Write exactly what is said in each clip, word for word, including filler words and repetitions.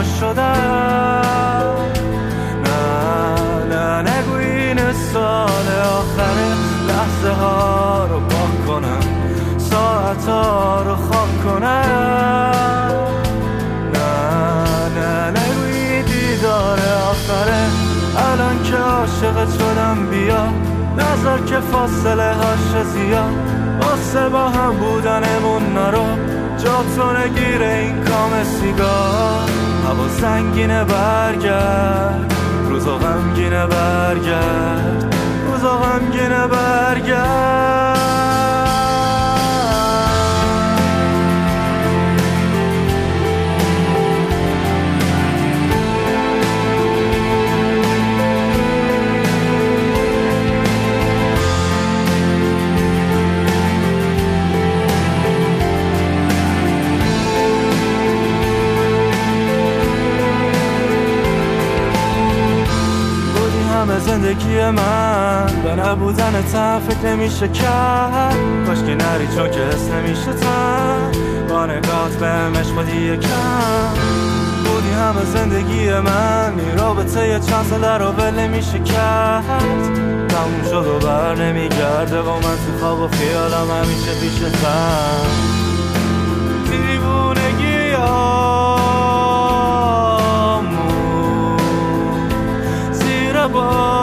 شدم. نه نه نگو این سال آخره، لحظه ها رو پاک کنم، ساعت ها رو خاک کنم. نه نه نگوی دیدار آخره، الان که عاشقت شدم بیا، نظر که فاصله هاش زیاد، واسه با هم بودنمون نرو، جا تو نگیر این کام سیگار. هوا سنگینه برگرد، روزا غمگینه برگرد، روزا غمگینه برگرد. زندگی من به نبودن تا فکر نمیشه کرد، کاش که نری چون که حس نمیشه تن، با نگات بهم عشق بدی کم. بودی همه زندگی من، این رابطه یه چند ساله رو ول نمیشه کرد، تموم شد و بر نمیگرده و من تو خواب و خیالم همیشه پیشتم. دیوونگی آمون زیر بار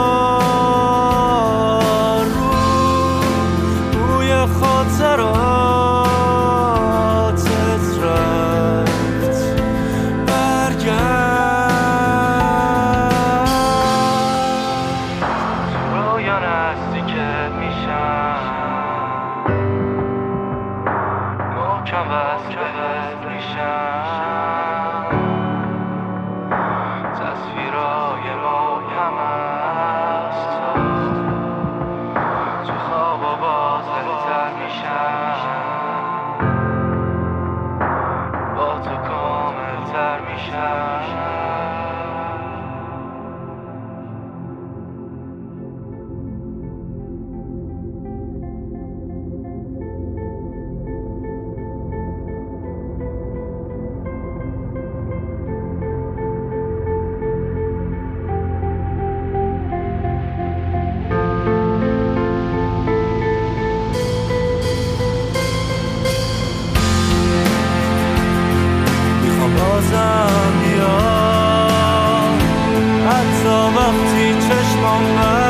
حتی وقتی چشمام